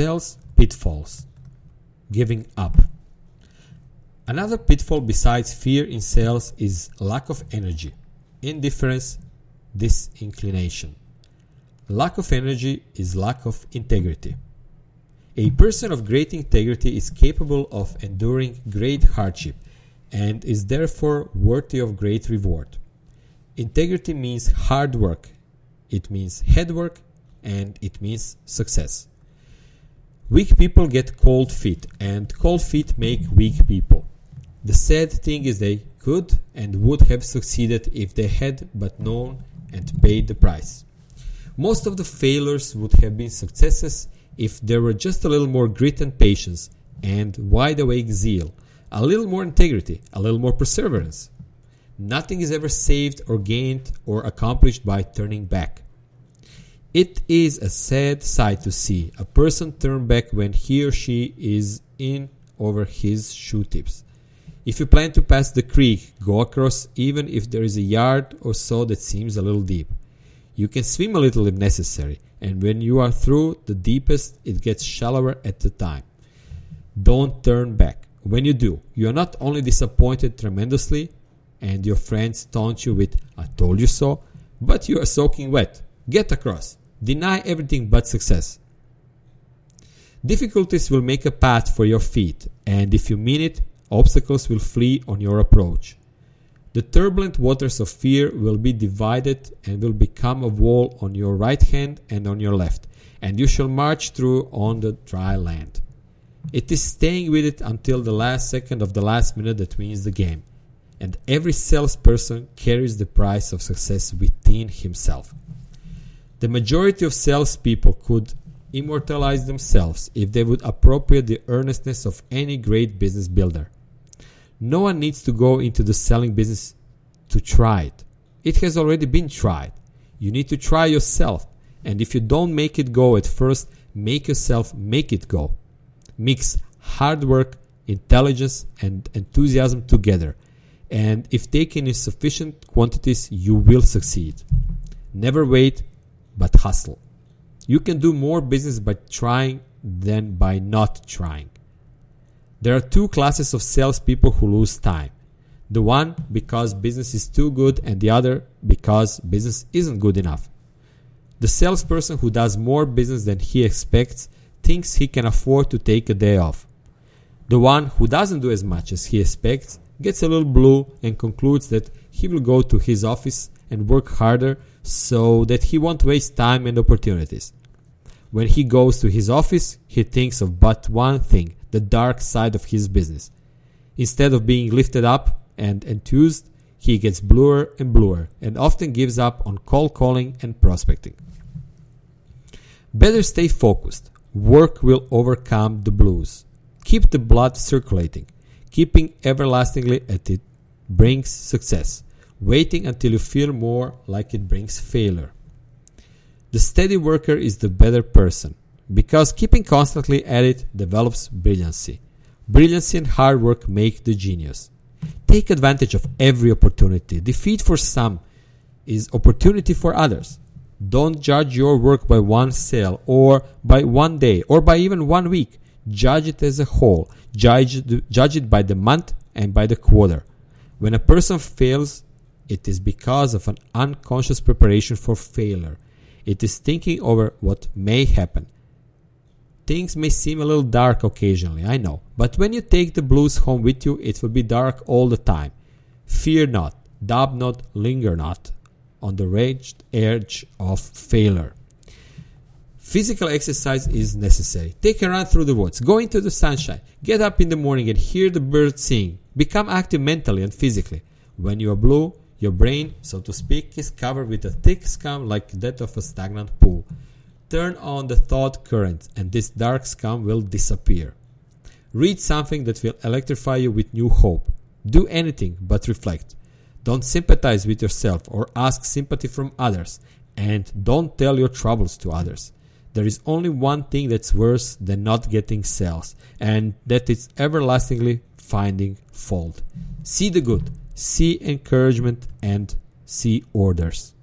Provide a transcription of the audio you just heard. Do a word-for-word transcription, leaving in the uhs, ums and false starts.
sales pitfalls. Giving up. Another pitfall besides fear in sales is lack of energy, indifference, disinclination. Lack of energy is lack of integrity. A person of great integrity is capable of enduring great hardship and is therefore worthy of great reward. Integrity means hard work, it means head work, and it means success. Weak people get cold feet, and cold feet make weak people. The sad thing is they could and would have succeeded if they had but known and paid the price. Most of the failures would have been successes if there were just a little more grit and patience and wide-awake zeal, a little more integrity, a little more perseverance. Nothing is ever saved or gained or accomplished by turning back. It is a sad sight to see a person turn back when he or she is in over his shoe tips. If you plan to pass the creek, go across even if there is a yard or so that seems a little deep. You can swim a little if necessary, and when you are through the deepest, it gets shallower at the time. Don't turn back. When you do, you are not only disappointed tremendously, and your friends taunt you with, "I told you so," but you are soaking wet. Get across. Deny everything but success. Difficulties will make a path for your feet, and if you mean it, obstacles will flee on your approach. The turbulent waters of fear will be divided and will become a wall on your right hand and on your left, and you shall march through on the dry land. It is staying with it until the last second of the last minute that wins the game, and every salesperson carries the price of success within himself. The majority of salespeople could immortalize themselves if they would appropriate the earnestness of any great business builder. No one needs to go into the selling business to try it. It has already been tried. You need to try yourself, and if you don't make it go at first, make yourself make it go. Mix hard work, intelligence, and enthusiasm together, and if taken in sufficient quantities, you will succeed. Never wait, but hustle. You can do more business by trying than by not trying. There are two classes of salespeople who lose time. The one because business is too good, and the other because business isn't good enough. The salesperson who does more business than he expects thinks he can afford to take a day off. The one who doesn't do as much as he expects gets a little blue and concludes that he will go to his office and work harder so that he won't waste time and opportunities. When he goes to his office, he thinks of but one thing, the dark side of his business. Instead of being lifted up and enthused, he gets bluer and bluer and often gives up on cold calling and prospecting. Better stay focused. Work will overcome the blues. Keep the blood circulating. Keeping everlastingly at it brings success. Waiting until you feel more like it brings failure. The steady worker is the better person, because keeping constantly at it develops brilliancy. Brilliancy and hard work make the genius. Take advantage of every opportunity. Defeat for some is opportunity for others. Don't judge your work by one sale or by one day or by even one week. Judge it as a whole. Judge, judge it by the month and by the quarter. When a person fails, it is because of an unconscious preparation for failure. It is thinking over what may happen. Things may seem a little dark occasionally, I know, but when you take the blues home with you, it will be dark all the time. Fear not, doubt not, linger not on the ragged edge of failure. Physical exercise is necessary. Take a run through the woods. Go into the sunshine. Get up in the morning and hear the birds sing. Become active mentally and physically. When you are blue, your brain, so to speak, is covered with a thick scum like that of a stagnant pool. Turn on the thought current and this dark scum will disappear. Read something that will electrify you with new hope. Do anything but reflect. Don't sympathize with yourself or ask sympathy from others. And don't tell your troubles to others. There is only one thing that's worse than not getting sales, and that is everlastingly finding fault. See the good, see encouragement, and see orders.